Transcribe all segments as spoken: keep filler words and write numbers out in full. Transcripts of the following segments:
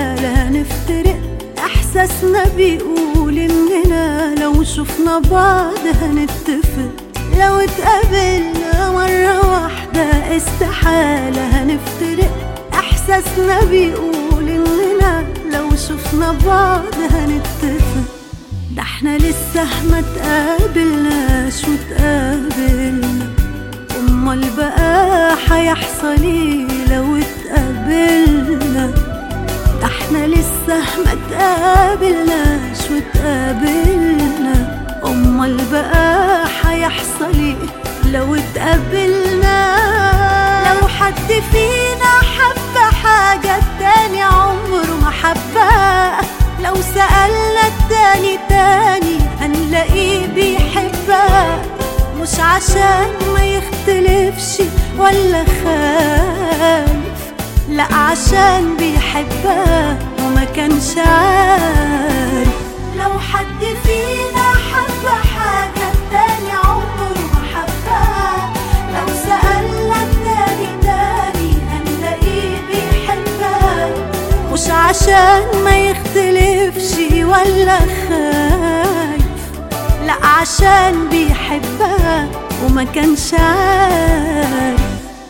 استحالة هنفترق. احساسنا بيقول اننا لو شفنا بعض هنتفق. لو اتقابلنا مرة واحدة استحالة هنفترق. احساسنا بيقول اننا لو شفنا بعض هنتفق. ده احنا لسه ما تقابلناش وتقابلنا، امال بقى هيحصل ايه لو اتقابلنا؟ ده احنا لسه ما تقابلناش وتقابلنا، امال بقى هيحصل ايه لو اتقابلنا؟ لو حد فينا حب حاجة التاني عمره ما حبها، لو سألنا التاني تاني هنلاقيه بيحبها. مش عشان ما يختلفش ولا خايف، لا عشان بيحبها وما كانش عارف. لو حد فينا حب حاجة التاني عمره ما حبها، لو سألنا التاني تاني هنلاقيه بيحبها. مش عشان ما يختلفش ولا خايف، لا عشان بيحبها وما كانش عارف.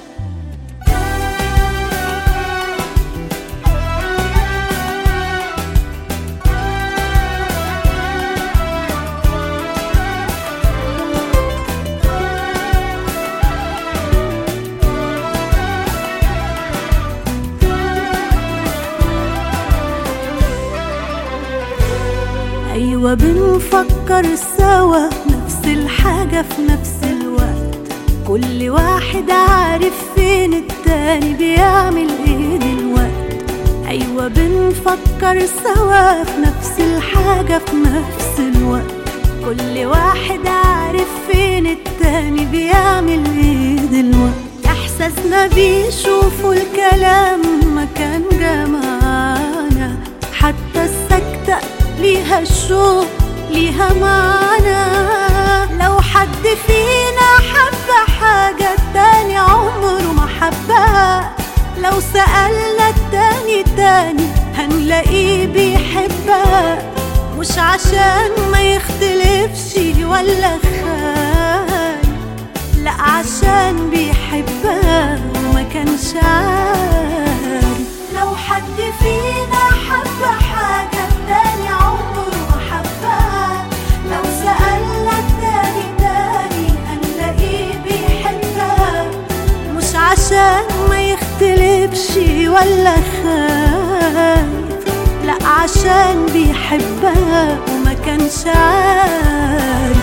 أيوة بنفكر سوا نفس الحاجة في نفس الوقت، كل واحد عارف فين التاني بيعمل ايه دلوقت. أيوة بنفكر سوا في نفس الحاجة في نفس الوقت، كل واحد عارف فين التاني بيعمل ايه دلوقت. إحساسنا بيشوفوا الكلام مكان جمعنا، حتى السكتة ليها الشوق ليها معنى. لو حد فينا حب حاجة التاني عمره ما حبها، لو سألنا التاني تاني هنلاقيه بيحبها. مش عشان ما يختلفش ولا خايف، لا عشان بيحبها وما كانش عارف. لو حد فينا حب حاجة التاني عمره ما حبها، لو سألنا التاني تاني هنلاقيه بيحبها. مش عشان ما يختلفش ولا خايف، لا عشان بيحبها وما كانش عارف.